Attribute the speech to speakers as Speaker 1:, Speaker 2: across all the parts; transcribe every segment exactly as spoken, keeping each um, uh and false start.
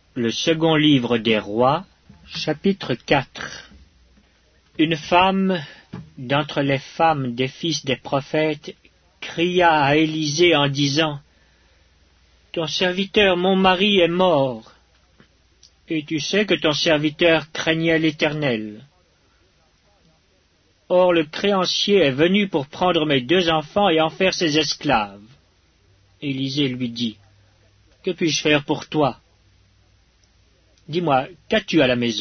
Speaker 1: Le second livre des rois, chapitre quatre. Une femme d'entre les femmes des fils des prophètes cria à Élisée en disant : Ton serviteur, mon mari, est mort, et tu sais que ton serviteur craignait l'Éternel. Or le créancier est venu pour prendre mes deux enfants et en faire ses esclaves. Élisée lui dit : Que puis-je faire pour toi ? Dis-moi, qu'as-tu à la maison ?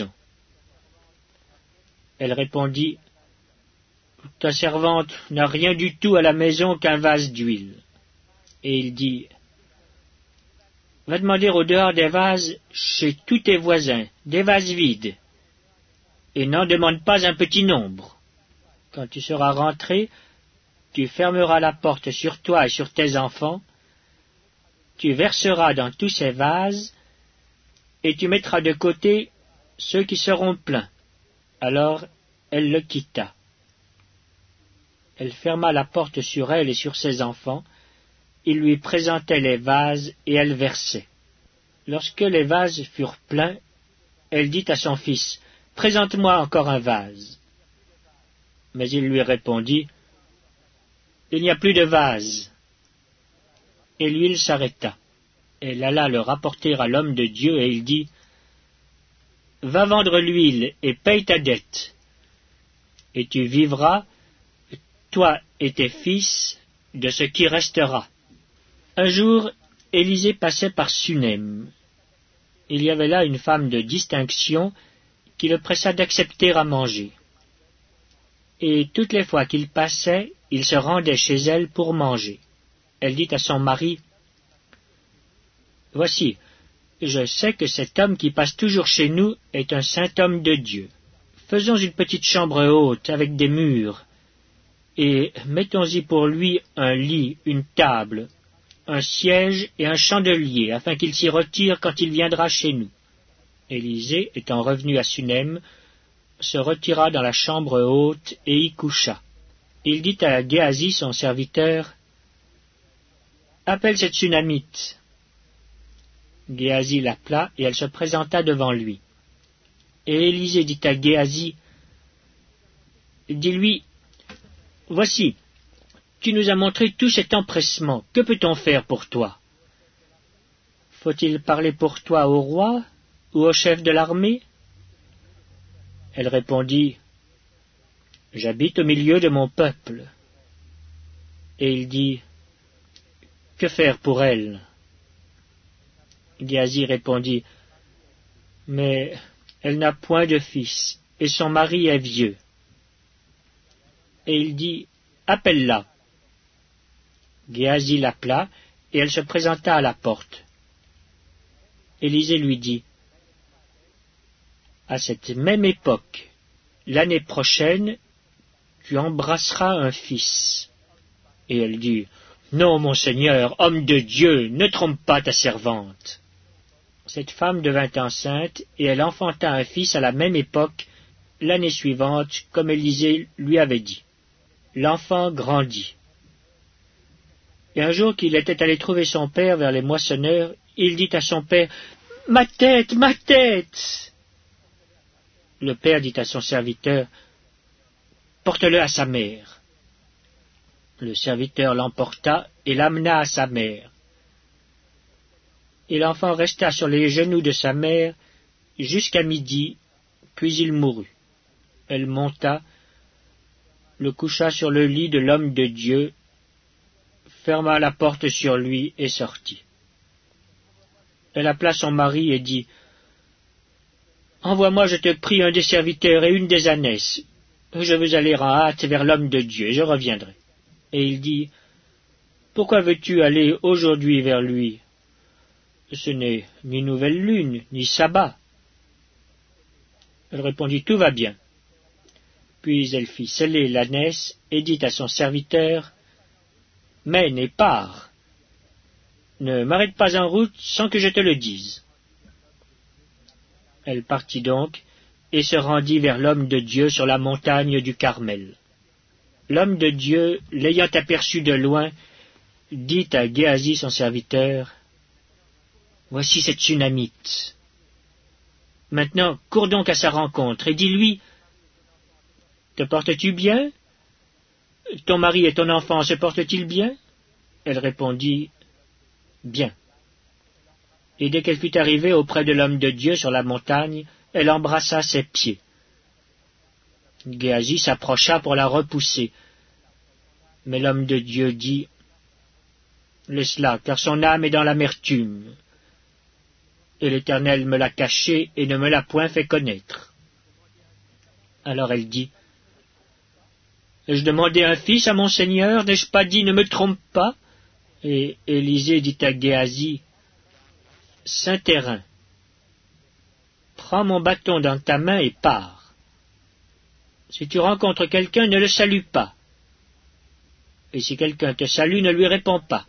Speaker 1: Elle répondit : Ta servante n'a rien du tout à la maison qu'un vase d'huile. Et il dit : Va demander au dehors des vases chez tous tes voisins, des vases vides, et n'en demande pas un petit nombre. Quand tu seras rentré, tu fermeras la porte sur toi et sur tes enfants, tu verseras dans tous ces vases, et tu mettras de côté ceux qui seront pleins. Alors elle le quitta. Elle ferma la porte sur elle et sur ses enfants. Il lui présentait les vases et elle versait. Lorsque les vases furent pleins, elle dit à son fils : Présente-moi encore un vase. Mais il lui répondit : Il n'y a plus de vase. Et l'huile s'arrêta. Elle alla le rapporter à l'homme de Dieu et il dit : Va vendre l'huile et paye ta dette, et tu vivras, toi et tes fils, de ce qui restera. Un jour, Élisée passait par Sunem. Il y avait là une femme de distinction qui le pressa d'accepter à manger. Et toutes les fois qu'il passait, il se rendait chez elle pour manger. Elle dit à son mari : Voici, je sais que cet homme qui passe toujours chez nous est un saint homme de Dieu. Faisons une petite chambre haute avec des murs, et mettons-y pour lui un lit, une table, un siège et un chandelier, afin qu'il s'y retire quand il viendra chez nous. Élisée, étant revenu à Sunem, se retira dans la chambre haute et y coucha. Il dit à Géasi, son serviteur : Appelle cette Sunamite. Géasi l'appela, et elle se présenta devant lui. Et Élisée dit à Géasi : Dis-lui, voici, tu nous as montré tout cet empressement, que peut-on faire pour toi ? Faut-il parler pour toi au roi ou au chef de l'armée ? Elle répondit : J'habite au milieu de mon peuple. Et il dit : Que faire pour elle ? Géasi répondit : Mais elle n'a point de fils, et son mari est vieux. Et il dit : Appelle-la. Géasi l'appela, et elle se présenta à la porte. Élisée lui dit : À cette même époque, l'année prochaine, tu embrasseras un fils. Et elle dit : Non, mon Seigneur, homme de Dieu, ne trompe pas ta servante. Cette femme devint enceinte, et elle enfanta un fils à la même époque, l'année suivante, comme Élisée lui avait dit. L'enfant grandit. Et un jour qu'il était allé trouver son père vers les moissonneurs, il dit à son père : Ma tête, ma tête ! Le père dit à son serviteur : Porte-le à sa mère. Le serviteur l'emporta et l'amena à sa mère. Et l'enfant resta sur les genoux de sa mère jusqu'à midi, puis il mourut. Elle monta, le coucha sur le lit de l'homme de Dieu, ferma la porte sur lui et sortit. Elle appela son mari et dit : Envoie-moi, je te prie, un des serviteurs et une des ânesses. Je veux aller en hâte vers l'homme de Dieu, et je reviendrai. Et il dit : Pourquoi veux-tu aller aujourd'hui vers lui ? Ce n'est ni nouvelle lune, ni sabbat. Elle répondit : Tout va bien. Puis elle fit sceller l'ânesse et dit à son serviteur : Mène et pars. Ne m'arrête pas en route sans que je te le dise. Elle partit donc et se rendit vers l'homme de Dieu sur la montagne du Carmel. L'homme de Dieu, l'ayant aperçu de loin, dit à Géasi son serviteur : Voici cette Sunamite. Maintenant, cours donc à sa rencontre et dis-lui, « Te portes-tu bien? Ton mari et ton enfant se portent-ils bien ?» Elle répondit, « Bien. » Et dès qu'elle fut arrivée auprès de l'homme de Dieu sur la montagne, elle embrassa ses pieds. Géasi s'approcha pour la repousser. Mais l'homme de Dieu dit, « Laisse-la, car son âme est dans l'amertume. Et l'Éternel me l'a cachée et ne me l'a point fait connaître. » Alors elle dit, « Ai-je demandé un fils à mon Seigneur? N'ai-je pas dit, ne me trompe pas? » Et Élisée dit à Géasi, « Saint-Terrain, prends mon bâton dans ta main et pars. Si tu rencontres quelqu'un, ne le salue pas. Et si quelqu'un te salue, ne lui réponds pas.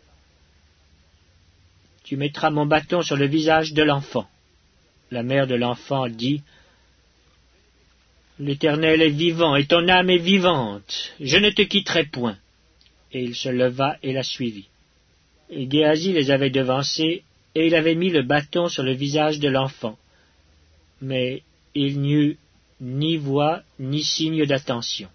Speaker 1: Tu mettras mon bâton sur le visage de l'enfant. » La mère de l'enfant dit, « L'Éternel est vivant, et ton âme est vivante. Je ne te quitterai point. » Et il se leva et la suivit. Et Géasi les avait devancés, et il avait mis le bâton sur le visage de l'enfant. Mais il n'y eut ni voix, ni signe d'attention.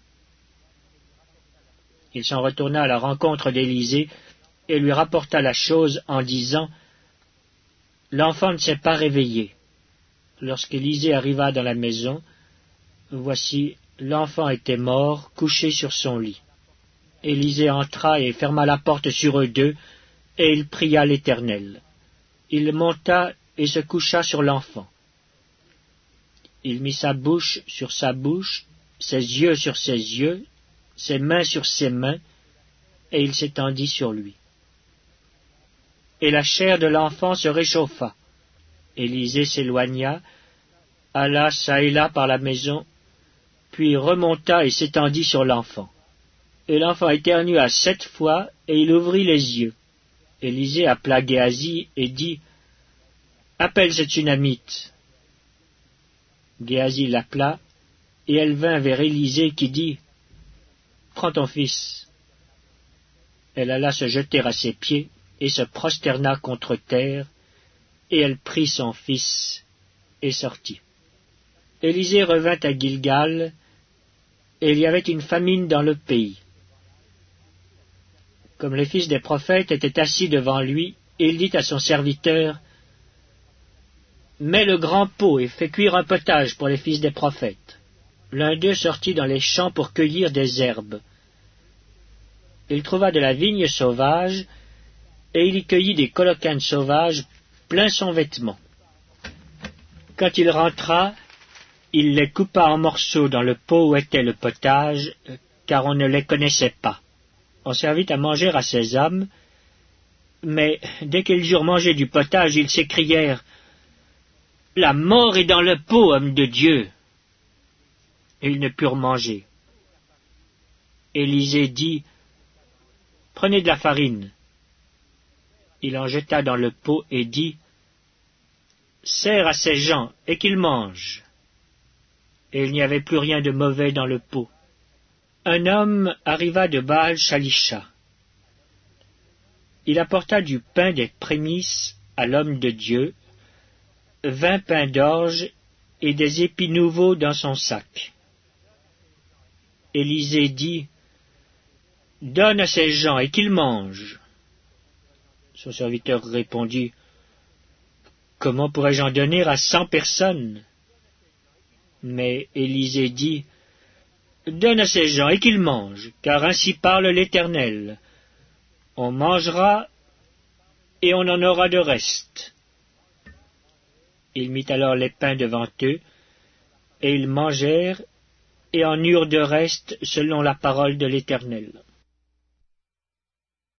Speaker 1: Il s'en retourna à la rencontre d'Élisée, et lui rapporta la chose en disant, « L'enfant ne s'est pas réveillé. » Lorsqu'Élisée arriva dans la maison, voici, l'enfant était mort, couché sur son lit. Élisée entra et ferma la porte sur eux deux, et il pria l'Éternel. Il monta et se coucha sur l'enfant. Il mit sa bouche sur sa bouche, ses yeux sur ses yeux, ses mains sur ses mains, et il s'étendit sur lui. Et la chair de l'enfant se réchauffa. Élisée s'éloigna, alla çà et là par la maison, puis remonta et s'étendit sur l'enfant. Et l'enfant éternua sept fois, et il ouvrit les yeux. Élisée appela Géasi et dit, « Appelle cette Sunamite. » Géasi l'appela, et elle vint vers Élisée qui dit, « Prends ton fils. » Elle alla se jeter à ses pieds, et se prosterna contre terre, et elle prit son fils, et sortit. Élisée revint à Gilgal, et il y avait une famine dans le pays. Comme les fils des prophètes étaient assis devant lui, il dit à son serviteur, « Mets le grand pot et fais cuire un potage pour les fils des prophètes. » L'un d'eux sortit dans les champs pour cueillir des herbes. Il trouva de la vigne sauvage, et il y cueillit des colocanes sauvages plein son vêtement. Quand il rentra, il les coupa en morceaux dans le pot où était le potage, car on ne les connaissait pas. On servit à manger à ces hommes, mais dès qu'ils eurent mangé du potage, ils s'écrièrent, « La mort est dans le pot, homme de Dieu !» Et ils ne purent manger. Élisée dit, « Prenez de la farine. » Il en jeta dans le pot et dit, « Sers à ces gens et qu'ils mangent. » Et il n'y avait plus rien de mauvais dans le pot. Un homme arriva de Baal-Shalisha. Il apporta du pain des prémices à l'homme de Dieu, vingt pains d'orge et des épis nouveaux dans son sac. Élisée dit, « Donne à ces gens et qu'ils mangent. » Son serviteur répondit, « Comment pourrais-je en donner à cent personnes ?» Mais Élisée dit, « Donne à ces gens et qu'ils mangent, car ainsi parle l'Éternel. On mangera et on en aura de reste. » Il mit alors les pains devant eux, et ils mangèrent, et en eurent de reste selon la parole de l'Éternel.